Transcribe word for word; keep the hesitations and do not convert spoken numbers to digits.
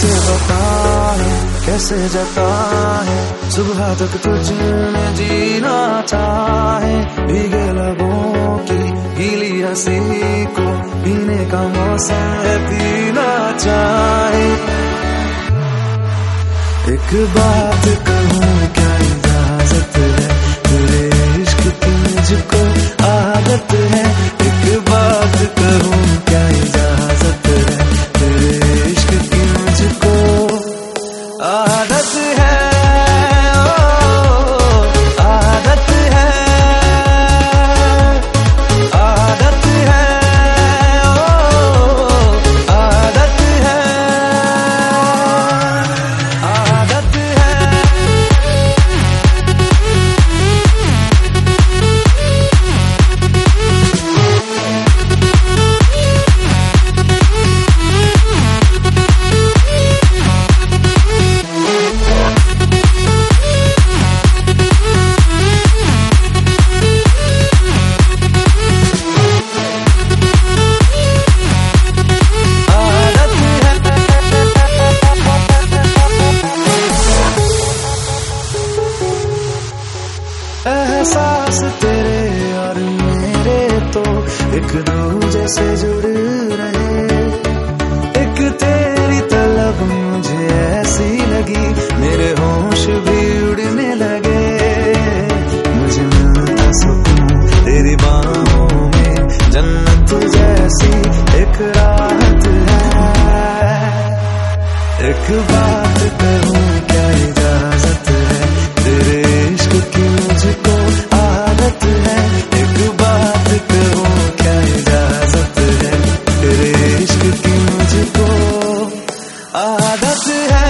कैसे बताए कैसे जताए, सुबह तक तुझ में जीना चाहे। भीगे लबों की गीली हंसी को पीने का मौसम है, पीना चाहे। एक बात कहूँ क्या इजाजत है, तेरे इश्क की मुझको आदत है। एक बात कहूँ क्या इजाजत है, तेरे इश्क की मुझको आदत है। ओ, आदत है, आदत है, ओ, आदत है, आदत है। एहसास तेरे और मेरे तो एक दूजे से जुड़ रहे। एक तेरी तलब मुझे ऐसी लगी, मेरे होश भी उड़ने लगे। मुझे मिलता सुकून तेरी बाहों में, जन्नत जैसी एक राहत है। एक बात कहूँ क्या इजाजत है, तेरे इश्क की मुझको आदत है। एक बात कहूँ क्या इजाजत है, तेरे इश्क की मुझको आदत है।